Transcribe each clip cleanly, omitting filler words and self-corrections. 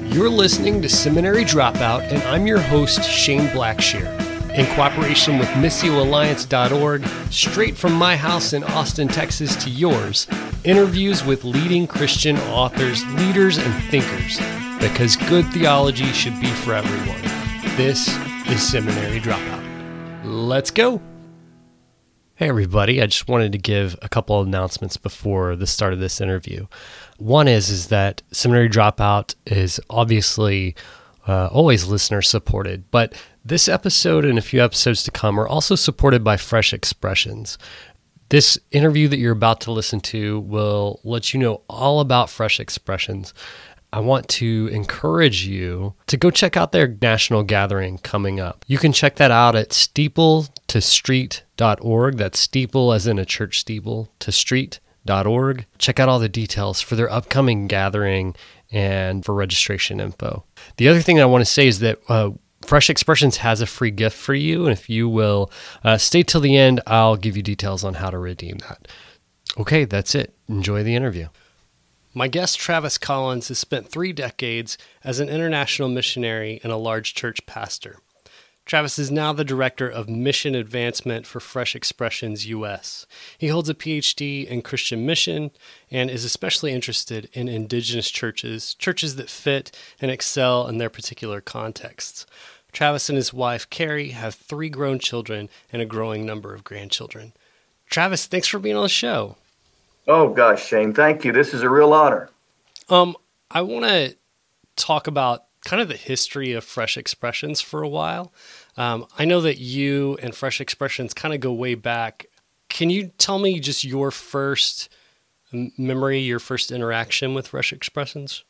You're listening to Seminary Dropout, and I'm your host, Shane Blackshear. In cooperation with MissioAlliance.org, straight from my house in Austin, Texas to yours, interviews with leading Christian authors, leaders, and thinkers, because good theology should be for everyone. This is Seminary Dropout. Let's go! Hey everybody, I just wanted to give a couple of announcements before the start of this interview. One is that Seminary Dropout is obviously always listener supported, but this episode and a few episodes to come are also supported by Fresh Expressions. This interview that you're about to listen to will let you know all about Fresh Expressions. I want to encourage you to go check out their national gathering coming up. You can check that out at steepletostreet.org. That's steeple as in a church steeple, to street.org. Check out all the details for their upcoming gathering and for registration info. The other thing I want to say is that Fresh Expressions has a free gift for you, and if you will stay till the end, I'll give you details on how to redeem that. Okay, that's it. Enjoy the interview. My guest, Travis Collins, has spent 3 decades as an international missionary and a large church pastor. Travis is now the Director of Mission Advancement for Fresh Expressions US. He holds a PhD in Christian mission and is especially interested in indigenous churches, churches that fit and excel in their particular contexts. Travis and his wife, Carrie, have 3 grown children and a growing number of grandchildren. Travis, thanks for being on the show. Oh, gosh, Shane, thank you. This is a real honor. I want to talk about kind of the history of Fresh Expressions for a while. I know that you and Fresh Expressions kind of go way back. Can you tell me just your first memory, your first interaction with Fresh Expressions?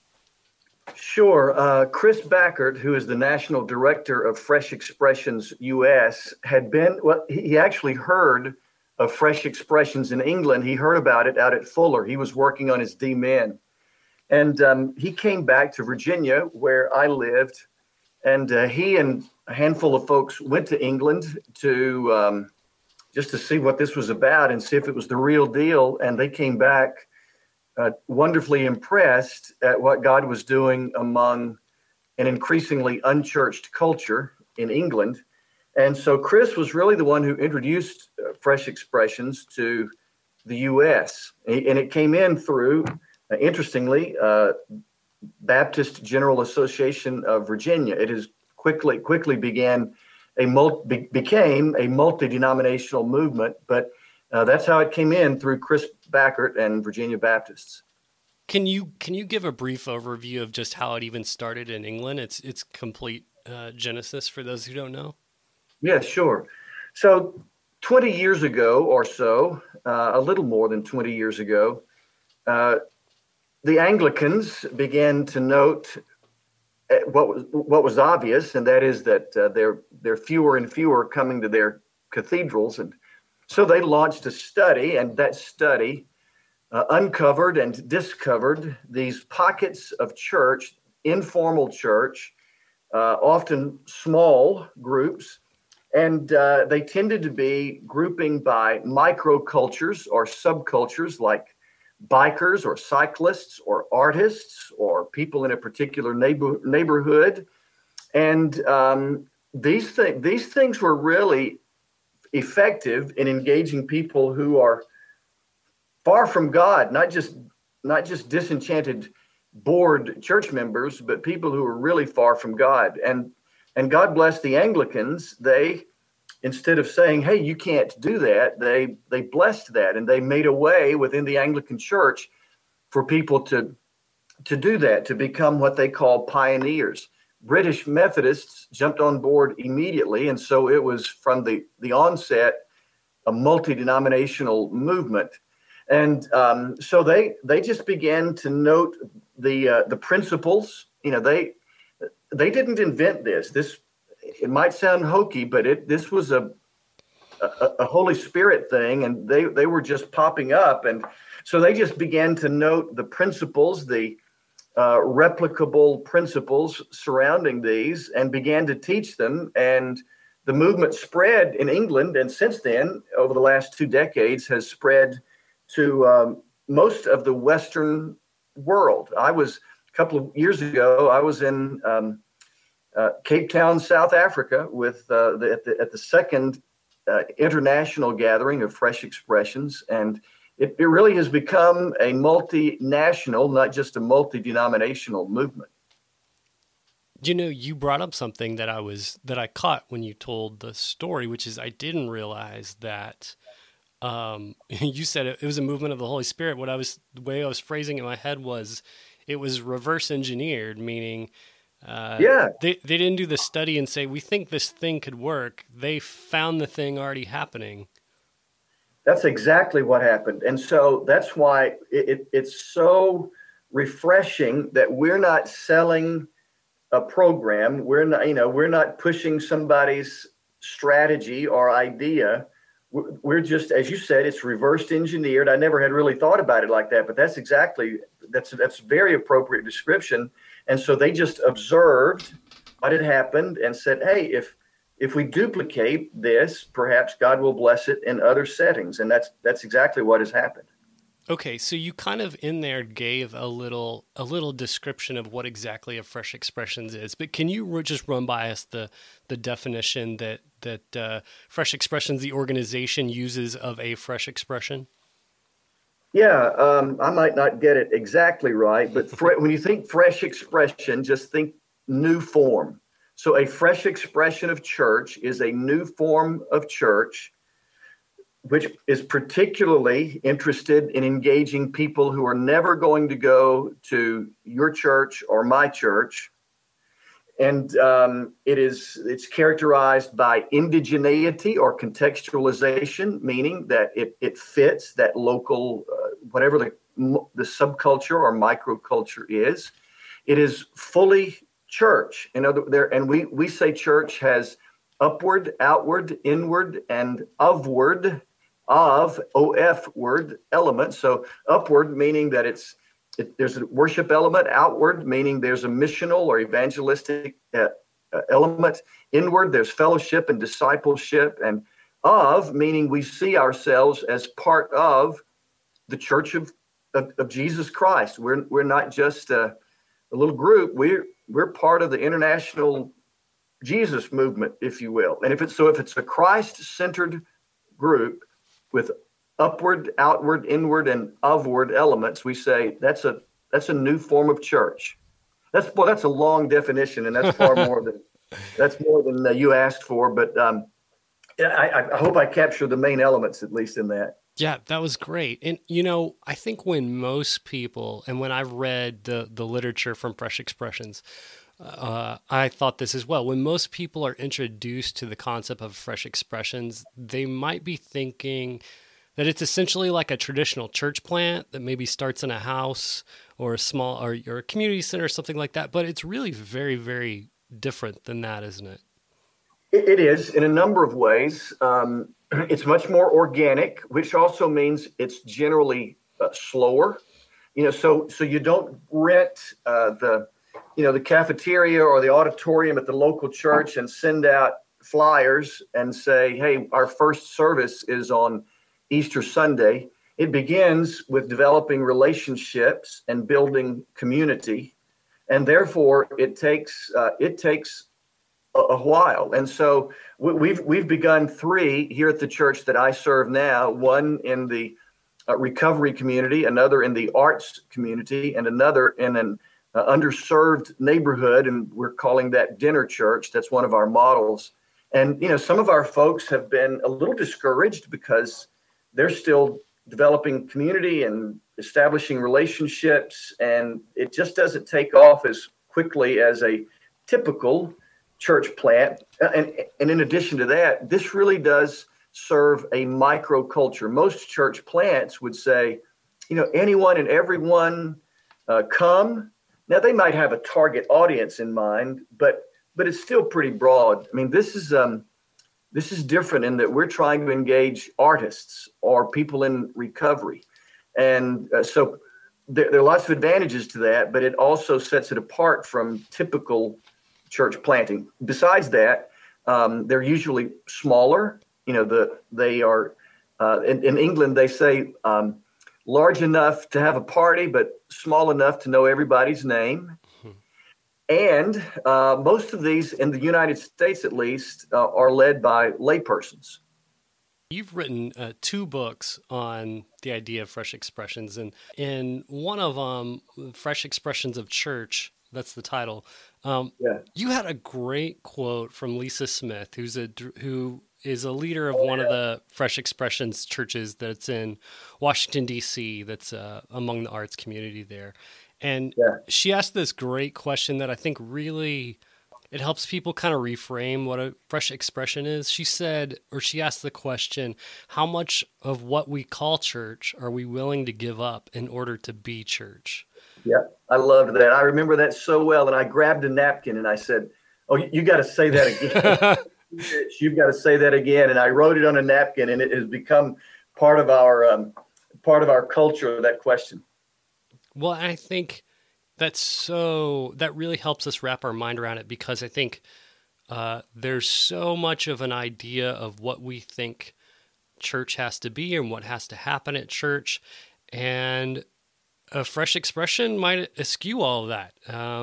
Sure. Chris Backert, who is the National Director of Fresh Expressions US, he actually heard of Fresh Expressions in England. He heard about it out at Fuller. He was working on his D-Min. And he came back to Virginia, where I lived, and he and a handful of folks went to England to just to see what this was about and see if it was the real deal. And they came back wonderfully impressed at what God was doing among an increasingly unchurched culture in England. And so Chris was really the one who introduced Fresh Expressions to the U.S. And it came in through, interestingly, Baptist General Association of Virginia. It has quickly became a multi-denominational movement, but that's how it came in, through Chris Backert and Virginia Baptists. Can you give a brief overview of just how it even started in England? It's complete genesis for those who don't know. Yeah, sure. So 20 years ago or so, a little more than 20 years ago, the Anglicans began to note what was obvious, and that is that there are fewer and fewer coming to their cathedrals. And so they launched a study, and that study uncovered and discovered these pockets of church, informal church, often small groups. And they tended to be grouping by microcultures or subcultures, like bikers or cyclists or artists or people in a particular neighborhood. And these things were really effective in engaging people who are far from God, not just disenchanted, bored church members, but people who are really far from God. And God bless the Anglicans. They, instead of saying, hey, you can't do that, they blessed that, and they made a way within the Anglican Church for people to do that, to become what they call pioneers. British Methodists jumped on board immediately, and so it was from the onset a multi-denominational movement. And so they just began to note the principles. You know, they didn't invent this. It might sound hokey, but this was a Holy Spirit thing, and they were just popping up. And so they just began to note the principles, the replicable principles surrounding these, and began to teach them. And the movement spread in England, and since then, over the last 2 decades, has spread to most of the Western world. I was couple of years ago, I was in Cape Town, South Africa, with at the second international gathering of Fresh Expressions, and it really has become a multinational, not just a multi-denominational movement. You brought up something that I caught when you told the story, which is I didn't realize that you said it was a movement of the Holy Spirit. The way I was phrasing it in my head was it was reverse engineered, meaning they didn't do the study and say, we think this thing could work. They found the thing already happening. That's exactly what happened. And so that's why it's so refreshing that we're not selling a program. We're not pushing somebody's strategy or idea. We're just, as you said, it's reverse engineered. I never had really thought about it like that, but that's a very appropriate description. And so they just observed what had happened and said, hey, if we duplicate this, perhaps God will bless it in other settings. And that's exactly what has happened. Okay, so you kind of in there gave a little description of what exactly a Fresh Expressions is, but can you just run by us the definition that Fresh Expressions, the organization, uses of a fresh expression? Yeah, I might not get it exactly right, but when you think fresh expression, just think new form. So a fresh expression of church is a new form of church, which is particularly interested in engaging people who are never going to go to your church or my church. And it's characterized by indigeneity or contextualization, meaning that it fits that local, whatever the subculture or microculture is. It is fully church. And we say church has upward, outward, inward, and ofward elements. So upward meaning that there's a worship element, outward meaning there's a missional or evangelistic element, inward there's fellowship and discipleship, and of meaning we see ourselves as part of the church of Jesus Christ. We're not just a little group. We're part of the international Jesus movement, if you will. And if it's a Christ-centered group with upward, outward, inward, and ofward elements, we say that's a new form of church. That's a long definition, and that's far more than you asked for. But I hope I capture the main elements at least in that. Yeah, that was great. And I think when most people, and when I've read the literature from Fresh Expressions, I thought this as well. When most people are introduced to the concept of Fresh Expressions, they might be thinking that it's essentially like a traditional church plant that maybe starts in a house or a community center or something like that. But it's really very, very different than that, isn't it? It is in a number of ways. It's much more organic, which also means it's generally slower. So you don't rent the cafeteria or the auditorium at the local church and send out flyers and say, hey, our first service is on Easter Sunday. It begins with developing relationships and building community, and therefore it takes a while. And so we've begun 3 here at the church that I serve now, one in the recovery community, another in the arts community, and another in an underserved neighborhood, and we're calling that Dinner Church. That's one of our models. And some of our folks have been a little discouraged because they're still developing community and establishing relationships, and it just doesn't take off as quickly as a typical church plant. And in addition to that, this really does serve a microculture. Most church plants would say, anyone and everyone come. Now, they might have a target audience in mind, but it's still pretty broad. I mean, this is different in that we're trying to engage artists or people in recovery. And so there are lots of advantages to that, but it also sets it apart from typical church planting. Besides that, they're usually smaller. They are in England, they say large enough to have a party, but small enough to know everybody's name. And most of these, in the United States at least, are led by laypersons. You've written 2 books on the idea of fresh expressions, and in one of them, Fresh Expressions of Church, that's the title. You had a great quote from Lisa Smith, who is a leader of one of the Fresh Expressions churches that's in Washington, D.C., that's among the arts community there. And she asked this great question that I think really it helps people kind of reframe what a fresh expression is. She asked the question, how much of what we call church are we willing to give up in order to be church? Yeah, I loved that. I remember that so well. And I grabbed a napkin and I said, "Oh, you got to say that again. You've got to say that again." And I wrote it on a napkin, and it has become part of our culture, that question. Well, I think that really helps us wrap our mind around it, because I think there's so much of an idea of what we think church has to be and what has to happen at church. And a fresh expression might eschew all of that.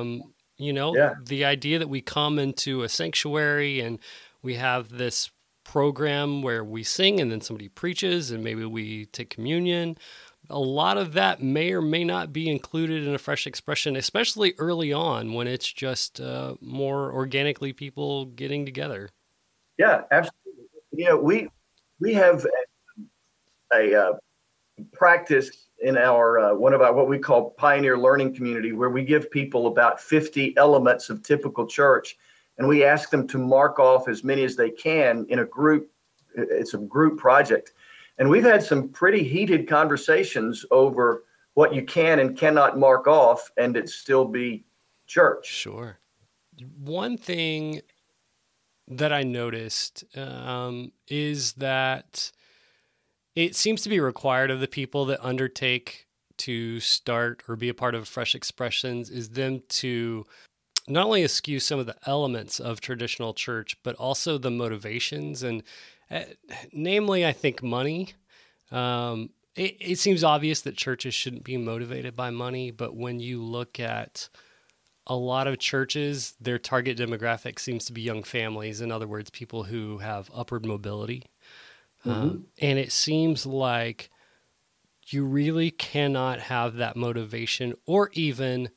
The idea that we come into a sanctuary and we have this program where we sing and then somebody preaches and maybe we take communion. A lot of that may or may not be included in a fresh expression, especially early on when it's just more organically people getting together. Yeah, absolutely. We have a practice in our one of our what we call Pioneer Learning Community, where we give people about 50 elements of typical church, and we ask them to mark off as many as they can in a group. It's a group project. And we've had some pretty heated conversations over what you can and cannot mark off and it still be church. Sure. One thing that I noticed is that it seems to be required of the people that undertake to start or be a part of Fresh Expressions is them to not only eschew some of the elements of traditional church, but also the motivations and namely, I think money. It seems obvious that churches shouldn't be motivated by money, but when you look at a lot of churches, their target demographic seems to be young families. In other words, people who have upward mobility. And it seems like you really cannot have that motivation, or even,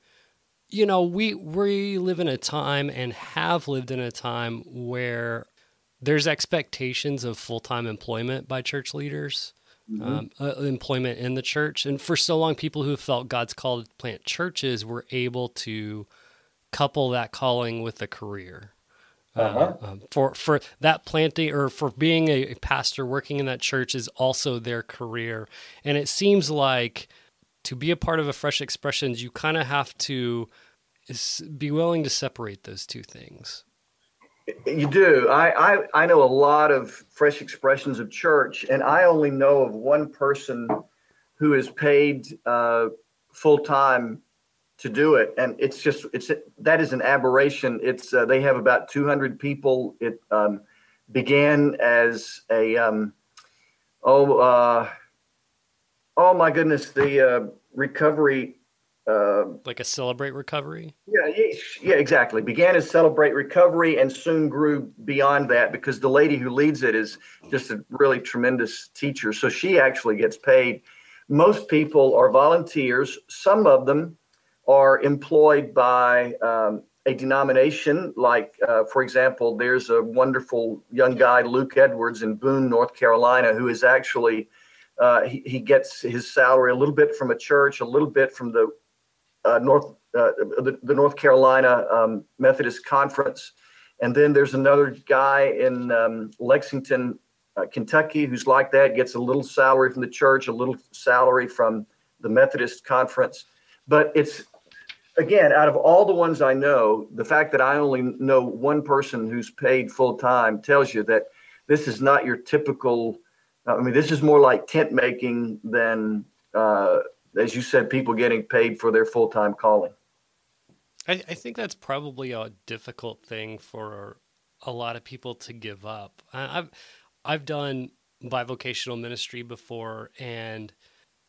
we live in a time and have lived in a time where there's expectations of full-time employment by church leaders, employment in the church. And for so long, people who felt God's call to plant churches were able to couple that calling with a career. For that planting or for being a pastor working in that church is also their career. And it seems like to be a part of a Fresh Expressions, you kind of have to be willing to separate those two things. You do. I know a lot of Fresh Expressions of church, and I only know of one person who is paid full time to do it, and that is an aberration. They have about 200 people. It began as a oh my goodness, the recovery. Like a Celebrate Recovery? Yeah, exactly. Began as Celebrate Recovery and soon grew beyond that because the lady who leads it is just a really tremendous teacher. So she actually gets paid. Most people are volunteers. Some of them are employed by a denomination. Like, for example, there's a wonderful young guy, Luke Edwards, in Boone, North Carolina, who is actually, he gets his salary a little bit from a church, a little bit from the the North Carolina Methodist Conference. And then there's another guy in Lexington, Kentucky, who's like that, gets a little salary from the church, a little salary from the Methodist Conference. But it's, again, out of all the ones I know, the fact that I only know one person who's paid full time tells you that this is not your typical, this is more like tent making than as you said, people getting paid for their full-time calling. I think that's probably a difficult thing for a lot of people to give up. I've done bivocational ministry before, and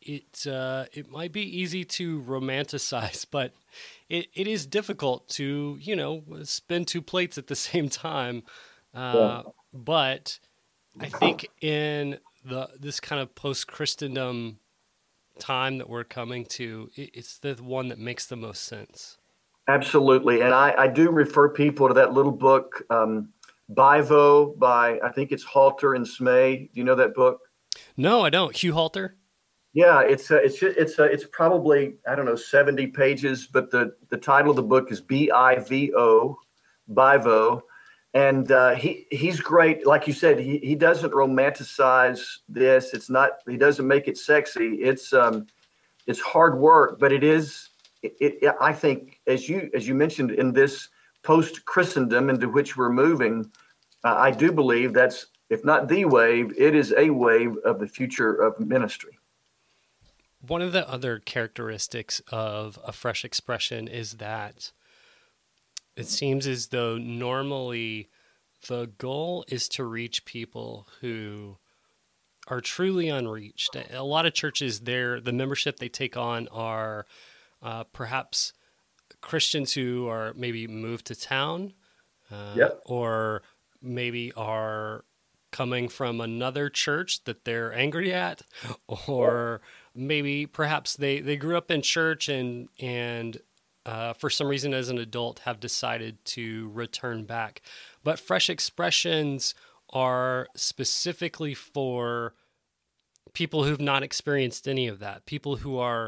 it might be easy to romanticize, but it is difficult to, spin two plates at the same time. Yeah. But I think in this kind of post-Christendom time that we're coming to, it's the one that makes the most sense. Absolutely. And I do refer people to that little book, Bivo by, I think it's Halter and Smay. Do you know that book? No, I don't. Hugh Halter? Yeah, it's probably, I don't know, 70 pages, but the title of the book is Bivo, Bivo. And he's great. Like you said, he doesn't romanticize this. He doesn't make it sexy. It's hard work, but I think, as you mentioned, in this post Christendom into which we're moving, I do believe that's, if not the wave, it is a wave of the future of ministry. One of the other characteristics of a fresh expression is that it seems as though normally the goal is to reach people who are truly unreached. A lot of churches, the membership they take on are perhaps Christians who are maybe moved to town, or maybe are coming from another church that they're angry at, or maybe perhaps they grew up in church and for some reason as an adult have decided to return back. But fresh expressions are specifically for people who've not experienced any of that, people who are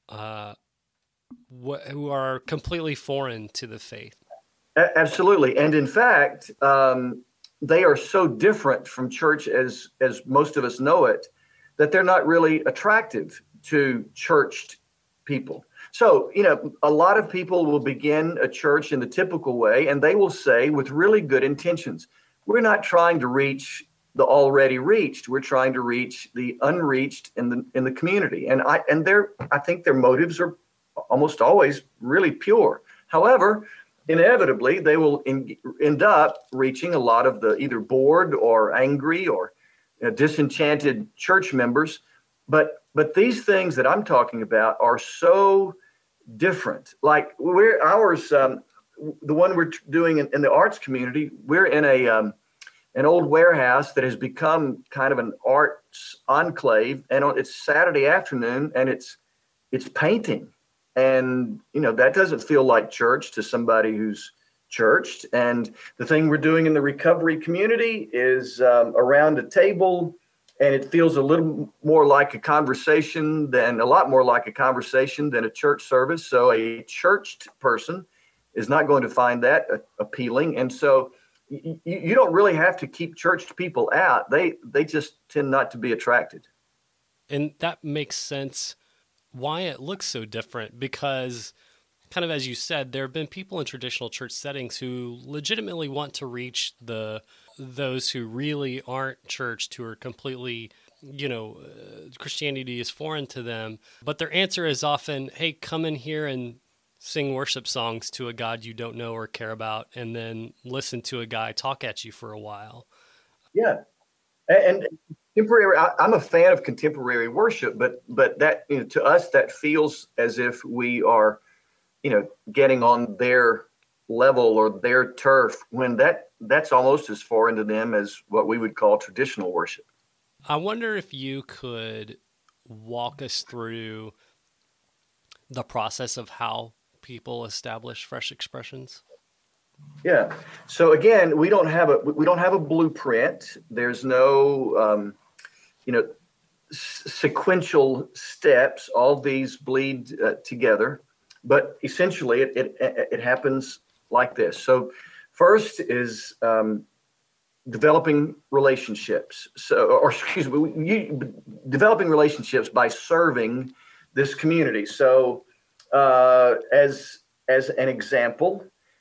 completely foreign to the faith. Absolutely. And in fact, they are so different from church as most of us know it, that they're not really attractive to churched people. So, a lot of people will begin a church in the typical way, and they will say with really good intentions, we're not trying to reach the already reached. We're trying to reach the unreached in the community. And I think their motives are almost always really pure. However, inevitably, they will end up reaching a lot of the either bored or angry or disenchanted church members. But these things that I'm talking about are so different. Like ours, the one we're doing in the arts community, we're in an old warehouse that has become kind of an arts enclave, and it's Saturday afternoon, and it's painting. And, that doesn't feel like church to somebody who's churched. And the thing we're doing in the recovery community is around a table, and it feels a lot more like a conversation than a church service. So a churched person is not going to find that appealing. And so you don't really have to keep churched people out. They just tend not to be attracted. And that makes sense why it looks so different, because kind of as you said, there have been people in traditional church settings who legitimately want to reach those who really aren't churched, who are completely, Christianity is foreign to them. But their answer is often, hey, come in here and sing worship songs to a God you don't know or care about, and then listen to a guy talk at you for a while. Yeah. And contemporary, I'm a fan of contemporary worship, but that, to us, that feels as if we are, getting on their level or their turf, when that's almost as foreign to them as what we would call traditional worship. I wonder if you could walk us through the process of how people establish fresh expressions. Yeah. So again, we don't have a blueprint. There's no, sequential steps. All these bleed together, but essentially it happens like this. So first is developing relationships. Developing relationships by serving this community. So as an example,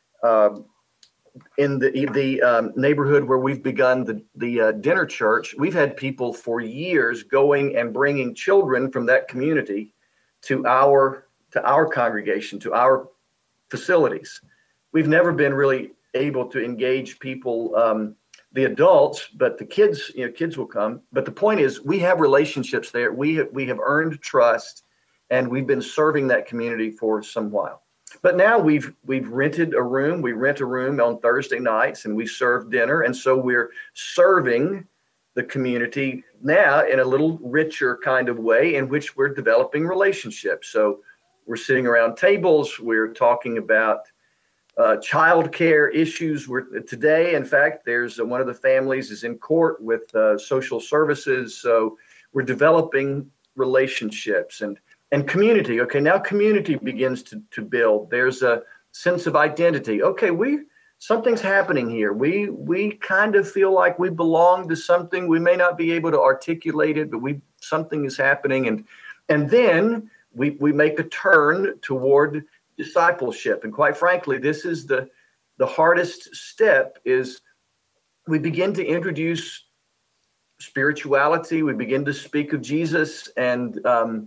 in the neighborhood where we've begun the dinner church, we've had people for years going and bringing children from that community to our congregation, to our facilities. We've never been really able to engage people the adults, but the kids, kids will come. But the point is, we have relationships there. We have earned trust, and we've been serving that community for some while. But now we've rented a room. We rent a room on Thursday nights, and we serve dinner. And so we're serving the community now in a little richer kind of way in which we're developing relationships. So we're sitting around tables. We're talking about childcare issues. Today, in fact, there's one of the families is in court with social services. So we're developing relationships and community. Okay, now community begins to build. There's a sense of identity. Okay, something's happening here. We kind of feel like we belong to something. We may not be able to articulate it, but something is happening. And then we make a turn toward discipleship. And quite frankly, this is the hardest step. Is we begin to introduce spirituality. We begin to speak of Jesus, and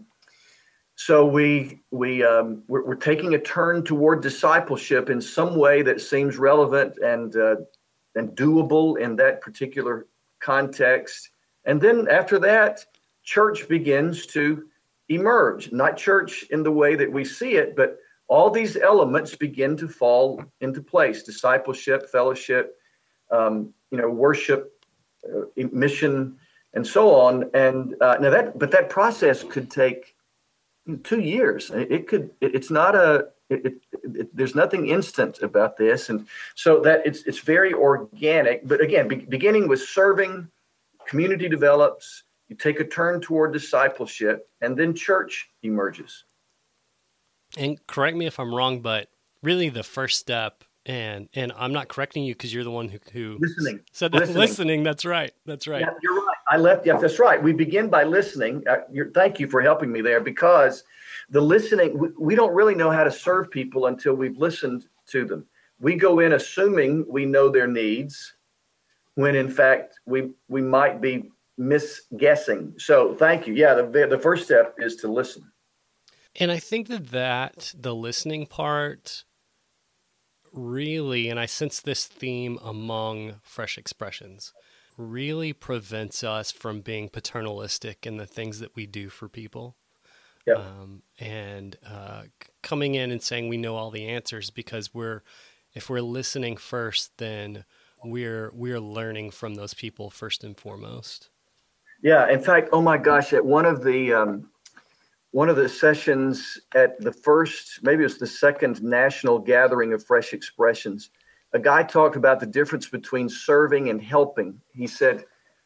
so we're taking a turn toward discipleship in some way that seems relevant and doable in that particular context. And then after that, church begins to emerge. Not church in the way that we see it, but all these elements begin to fall into place: discipleship, fellowship, worship, mission, and so on. And that process could take 2 years. There's nothing instant about this. And so that it's very organic, but again, beginning with serving, community develops, you take a turn toward discipleship, and then church emerges. And correct me if I'm wrong, but really the first step, and I'm not correcting you because you're the one who listening. said that. Listening. That's right. Yeah, you're right. Yeah, that's right. We begin by listening. Thank you for helping me there, because the listening, we don't really know how to serve people until we've listened to them. We go in assuming we know their needs, when in fact we might be misguessing. So thank you. Yeah, the first step is to listen. And I think that the listening part really, and I sense this theme among Fresh Expressions, really prevents us from being paternalistic in the things that we do for people. Yep. Coming in and saying we know all the answers, because if we're listening first, then we're learning from those people first and foremost. Yeah. In fact, oh my gosh, at one of the sessions at the first, maybe it was the second national gathering of Fresh Expressions, a guy talked about the difference between serving and helping. He said,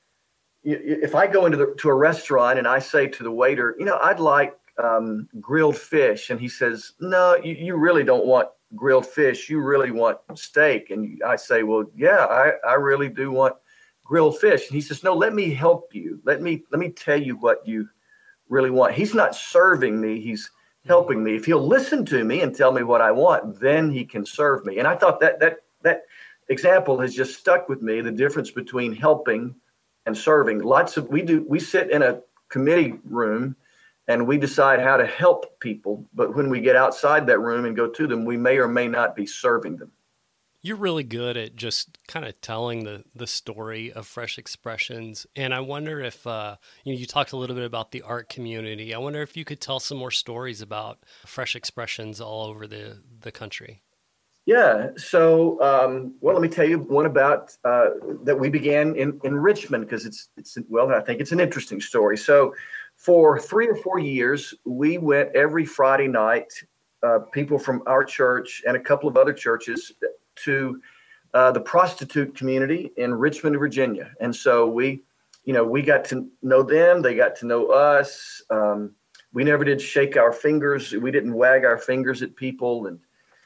if I go to a restaurant and I say to the waiter, I'd like grilled fish. And he says, no, you really don't want grilled fish. You really want steak. And I say, well, yeah, I really do want grilled fish. And he says, no, let me help you. Let me tell you what you really want. He's not serving me. He's helping me. If he'll listen to me and tell me what I want, then he can serve me. And I thought that example has just stuck with me, the difference between helping and serving. We sit in a committee room and we decide how to help people. But when we get outside that room and go to them, we may or may not be serving them. You're really good at just kind of telling the story of Fresh Expressions. And I wonder if, you talked a little bit about the art community. I wonder if you could tell some more stories about Fresh Expressions all over the country. Yeah. So, let me tell you one about that we began in Richmond, because I think it's an interesting story. So for 3 or 4 years, we went every Friday night, people from our church and a couple of other churches, to the prostitute community in Richmond, Virginia. And so we got to know them. They got to know us. We never did shake our fingers. We didn't wag our fingers at people. And,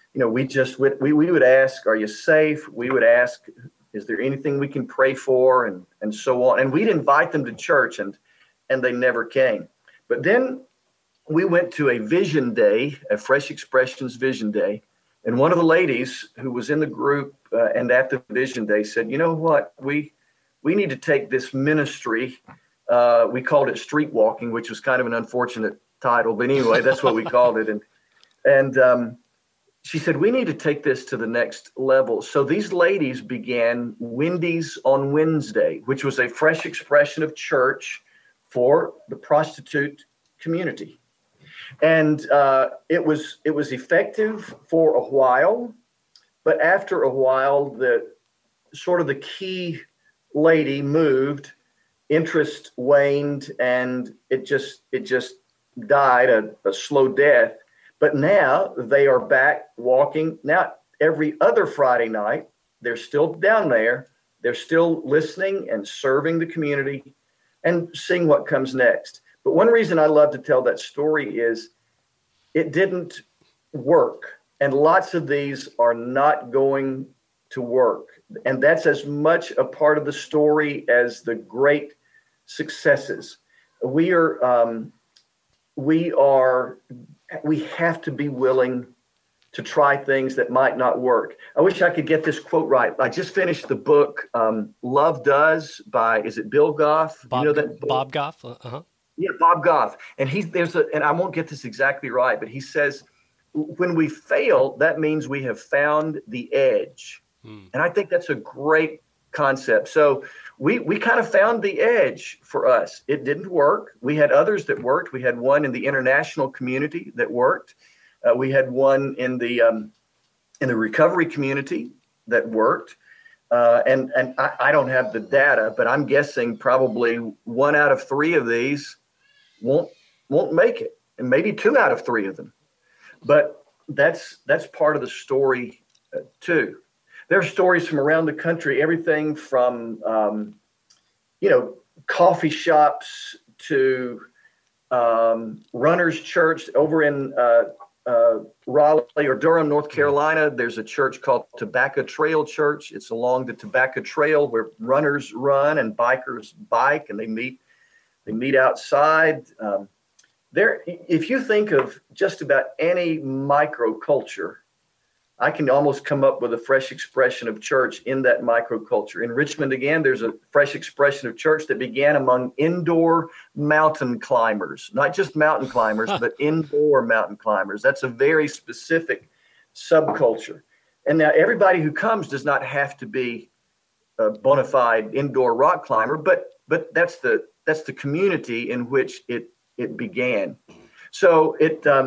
we would ask, are you safe? We would ask, is there anything we can pray for? And so on. And we'd invite them to church, and they never came. But then we went to a vision day, a Fresh Expressions vision day. And one of the ladies who was in the group and at the vision day said, you know what, we need to take this ministry. We called it street walking, which was kind of an unfortunate title. But anyway, that's what we called it. And she said, we need to take this to the next level. So these ladies began Wendy's on Wednesday, which was a fresh expression of church for the prostitute community. And it was effective for a while, but after a while, the key lady moved, interest waned, and it just died a slow death. But now they are back walking. Now, every other Friday night, they're still down there. They're still listening and serving the community and seeing what comes next. But one reason I love to tell that story is it didn't work. And lots of these are not going to work. And that's as much a part of the story as the great successes. We have to be willing to try things that might not work. I wish I could get this quote right. I just finished the book, Love Does by, is it Bill Goff? Bob, you know that book? Bob Goff? Uh-huh. Yeah, Bob Goff. And and I won't get this exactly right, but he says, when we fail, that means we have found the edge. And I think that's a great concept. So we kind of found the edge for us. It didn't work. We had others that worked. We had one in the international community that worked. We had one in the recovery community that worked. And I don't have the data, but I'm guessing probably 1 out of 3 of these won't make it, and maybe 2 out of 3 of them. But that's part of the story too. There are stories from around the country, everything from, coffee shops to Runners Church over in Raleigh or Durham, North Carolina. There's a church called Tobacco Trail Church. It's along the Tobacco Trail where runners run and bikers bike, and they meet outside. If you think of just about any microculture, I can almost come up with a fresh expression of church in that microculture. In Richmond, again, there's a fresh expression of church that began among indoor mountain climbers, not just mountain climbers, but indoor mountain climbers. That's a very specific subculture. And now everybody who comes does not have to be a bona fide indoor rock climber, but that's the community in which it began. So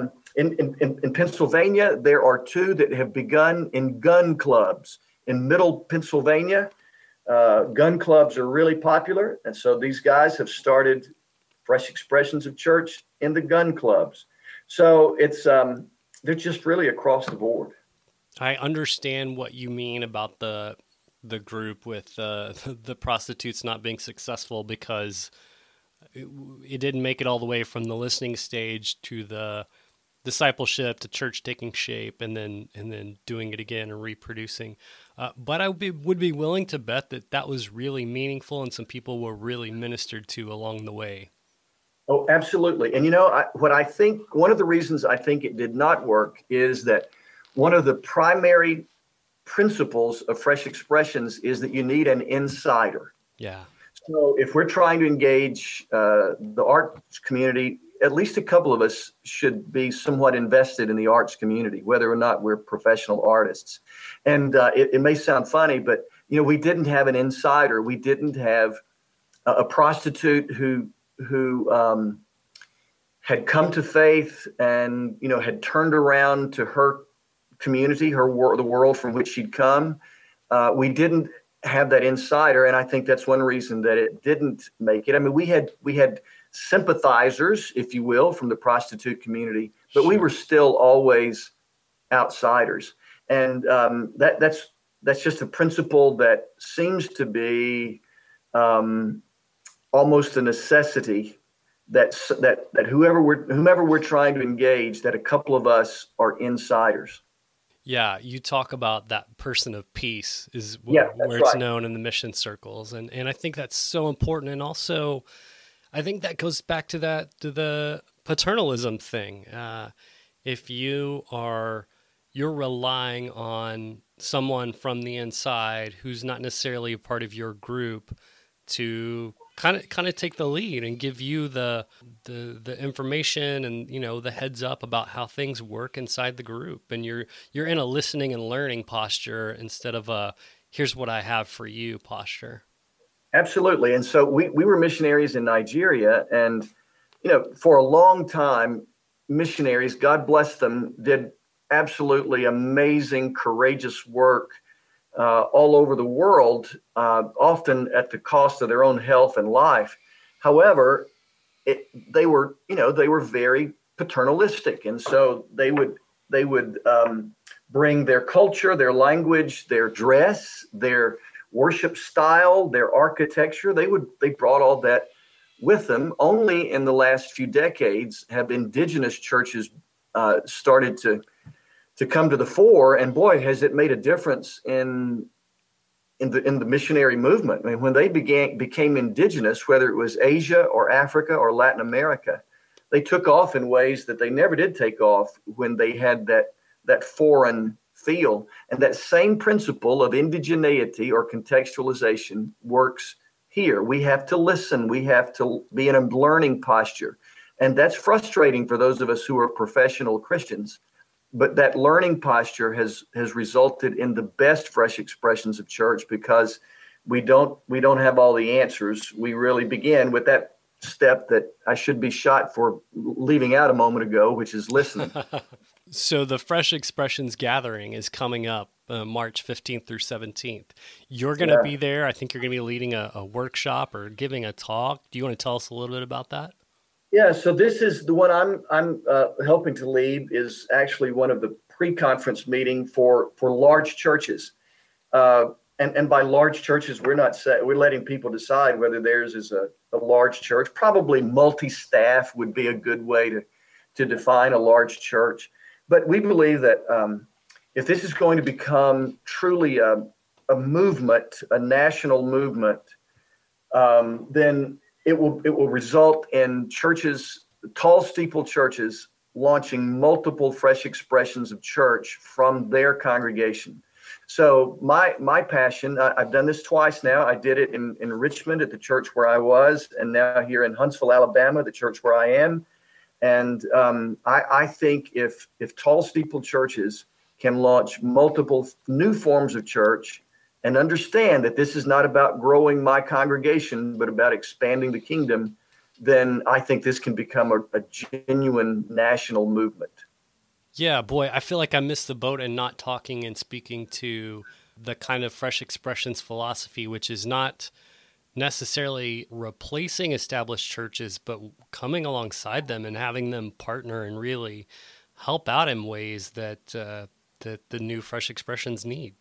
in Pennsylvania, there are 2 that have begun in gun clubs. In Middle Pennsylvania, gun clubs are really popular. And so these guys have started fresh expressions of church in the gun clubs. So they're just really across the board. I understand what you mean about the group with the prostitutes not being successful, because it didn't make it all the way from the listening stage to the discipleship to church taking shape and then doing it again and reproducing. But I would be willing to bet that was really meaningful and some people were really ministered to along the way. Oh, absolutely. And one of the reasons I think it did not work is that one of the primary principles of Fresh Expressions is that you need an insider. Yeah. So if we're trying to engage the arts community, at least a couple of us should be somewhat invested in the arts community, whether or not we're professional artists. And it may sound funny, but we didn't have an insider. We didn't have a prostitute who had come to faith and had turned around to her community, the world from which she'd come. We didn't have that insider, and I think that's one reason that it didn't make it. I mean, we had sympathizers, if you will, from the prostitute community, but we were still always outsiders. And that's just a principle that seems to be almost a necessity. That whomever we're trying to engage, that a couple of us are insiders. Yeah, you talk about that person of peace is where it's known in the mission circles, and I think that's so important. And also, I think that goes back to the paternalism thing. If you're relying on someone from the inside who's not necessarily a part of your group to kind of take the lead and give you the information and the heads up about how things work inside the group, and you're in a listening and learning posture instead of a here's what I have for you posture. Absolutely. And so we were missionaries in Nigeria, and for a long time, missionaries, God bless them, did absolutely amazing, courageous work all over the world, often at the cost of their own health and life. However, they were very paternalistic, and so they would bring their culture, their language, their dress, their worship style, their architecture. They brought all that with them. Only in the last few decades have indigenous churches started to come to the fore, and boy, has it made a difference in the missionary movement. I mean, when they became indigenous, whether it was Asia or Africa or Latin America, they took off in ways that they never did take off when they had that foreign feel. And that same principle of indigeneity or contextualization works here. We have to listen. We have to be in a learning posture. And that's frustrating for those of us who are professional Christians. But that learning posture has resulted in the best fresh expressions of church, because we don't have all the answers. We really begin with that step that I should be shot for leaving out a moment ago, which is listening. So the Fresh Expressions Gathering is coming up March 15th through 17th. You're going to be there. I think you're going to be leading a workshop or giving a talk. Do you want to tell us a little bit about that? Yeah, so this is the one I'm helping to lead, is actually one of the pre-conference meeting for large churches. And by large churches, we're letting people decide whether theirs is a large church. Probably multi-staff would be a good way to define a large church. But we believe that if this is going to become truly a movement, a national movement, then it will result in churches, tall steeple churches, launching multiple fresh expressions of church from their congregation. So my passion, I've done this twice now. I did it in Richmond at the church where I was, and now here in Huntsville, Alabama, the church where I am. And I think if tall steeple churches can launch multiple new forms of church and understand that this is not about growing my congregation, but about expanding the kingdom, then I think this can become a genuine national movement. Yeah, boy, I feel like I missed the boat in not talking and speaking to the kind of Fresh Expressions philosophy, which is not necessarily replacing established churches, but coming alongside them and having them partner and really help out in ways that the new Fresh Expressions need.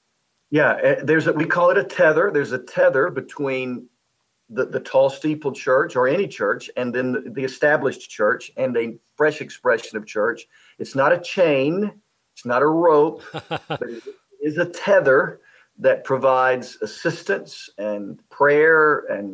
Yeah, we call it a tether. There's a tether between the tall steeple church or any church and then the established church and a fresh expression of church. It's not a chain. It's not a rope, but it is a tether that provides assistance and prayer and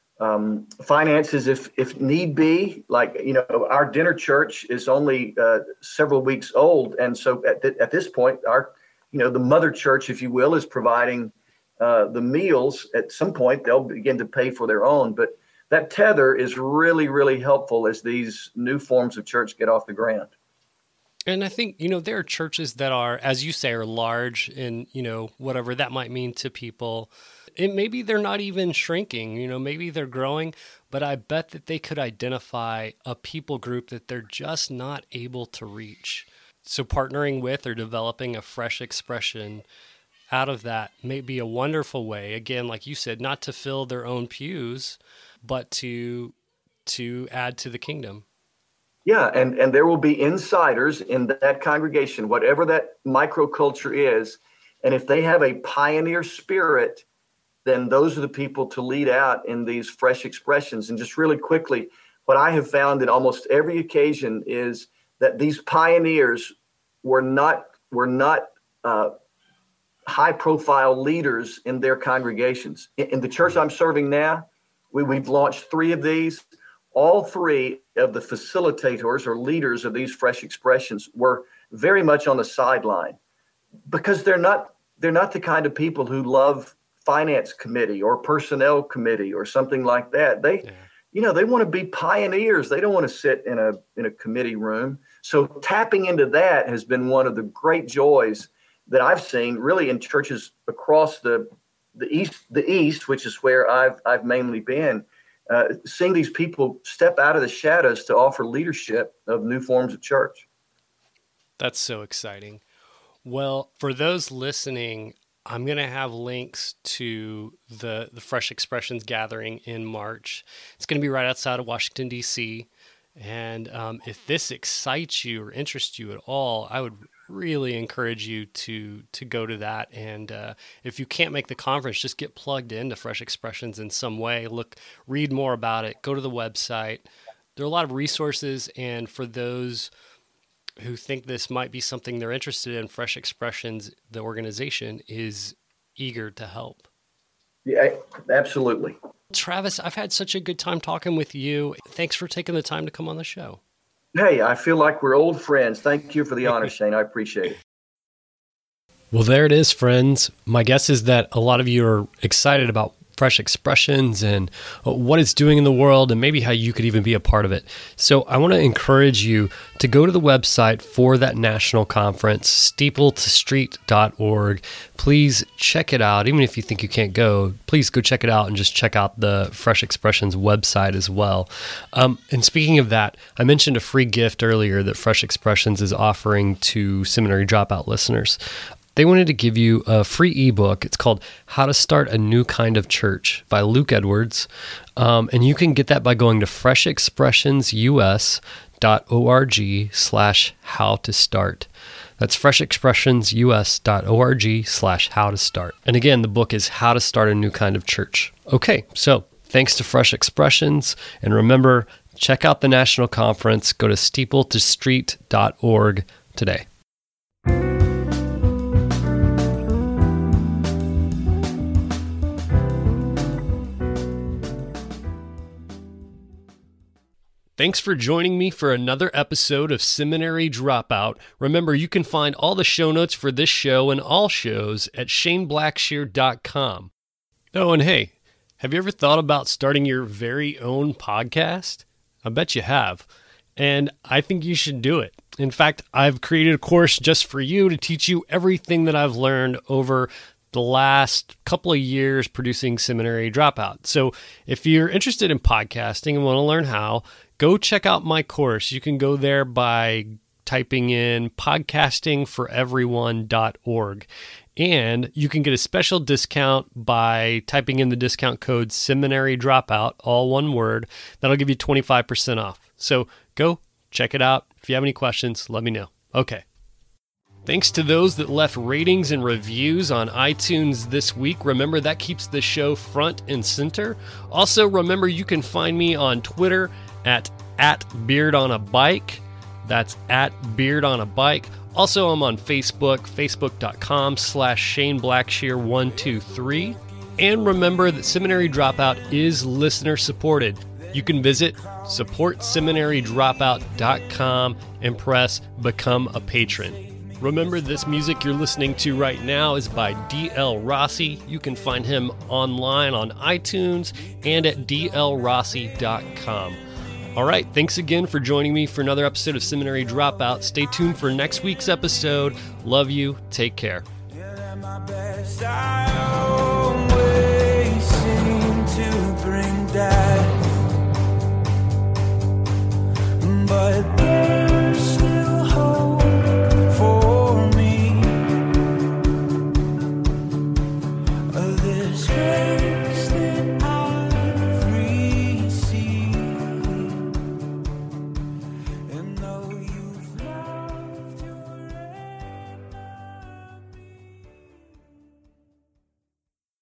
finances if need be. Like, our dinner church is only several weeks old. And so at this point, the mother church, if you will, is providing the meals. At some point, they'll begin to pay for their own. But that tether is really, really helpful as these new forms of church get off the ground. And I think, there are churches that are, as you say, are large and, whatever that might mean to people. Maybe they're not even shrinking, maybe they're growing, but I bet that they could identify a people group that they're just not able to reach. So partnering with or developing a fresh expression out of that may be a wonderful way, again, like you said, not to fill their own pews, but to add to the kingdom. Yeah, and there will be insiders in that congregation, whatever that microculture is. And if they have a pioneer spirit, then those are the people to lead out in these fresh expressions. And just really quickly, what I have found in almost every occasion is that these pioneers were not high-profile leaders in their congregations. In the church I'm serving now, we've launched 3 of these. All 3 of the facilitators or leaders of these fresh expressions were very much on the sideline because they're not the kind of people who love finance committee or personnel committee or something like that. They want to be pioneers. They don't want to sit in a committee room. So tapping into that has been one of the great joys that I've seen really in churches across the East, which is where I've mainly been, seeing these people step out of the shadows to offer leadership of new forms of church. That's so exciting. Well, for those listening, I'm going to have links to the Fresh Expressions gathering in March. It's going to be right outside of Washington, D.C. And if this excites you or interests you at all, I would really encourage you to go to that. And if you can't make the conference, just get plugged into Fresh Expressions in some way. Read more about it. Go to the website. There are a lot of resources. And for those who think this might be something they're interested in, Fresh Expressions, the organization, is eager to help. Yeah, absolutely. Travis, I've had such a good time talking with you. Thanks for taking the time to come on the show. Hey, I feel like we're old friends. Thank you for the honor, Shane. I appreciate it. Well, there it is, friends. My guess is that a lot of you are excited about Fresh Expressions and what it's doing in the world and maybe how you could even be a part of it. So I want to encourage you to go to the website for that national conference, steepletostreet.org. Please check it out. Even if you think you can't go, please go check it out and just check out the Fresh Expressions website as well. And speaking of that, I mentioned a free gift earlier that Fresh Expressions is offering to seminary dropout listeners. They wanted to give you a free ebook. It's called How to Start a New Kind of Church by Luke Edwards. And you can get that by going to freshexpressionsus.org/how-to-start. That's freshexpressionsus.org/how-to-start. And again, the book is How to Start a New Kind of Church. Okay, so thanks to Fresh Expressions. And remember, check out the national conference. Go to steepletostreet.org today. Thanks for joining me for another episode of Seminary Dropout. Remember, you can find all the show notes for this show and all shows at shaneblackshear.com. Oh, and hey, have you ever thought about starting your very own podcast? I bet you have. And I think you should do it. In fact, I've created a course just for you to teach you everything that I've learned over the last couple of years producing Seminary Dropout. So if you're interested in podcasting and want to learn how, go check out my course. You can go there by typing in podcastingforeveryone.org. And you can get a special discount by typing in the discount code Seminary Dropout, all one word. That'll give you 25% off. So go check it out. If you have any questions, let me know. Okay. Thanks to those that left ratings and reviews on iTunes this week. Remember, that keeps the show front and center. Also, remember, you can find me on Twitter at beardonabike. That's at beardonabike. Also, I'm on Facebook, facebook.com/ShaneBlackshear123. And remember that Seminary Dropout is listener supported. You can visit supportseminarydropout.com and press Become a Patron. Remember, this music you're listening to right now is by D.L. Rossi. You can find him online on iTunes and at dlrossi.com. All right, thanks again for joining me for another episode of Seminary Dropout. Stay tuned for next week's episode. Love you. Take care. But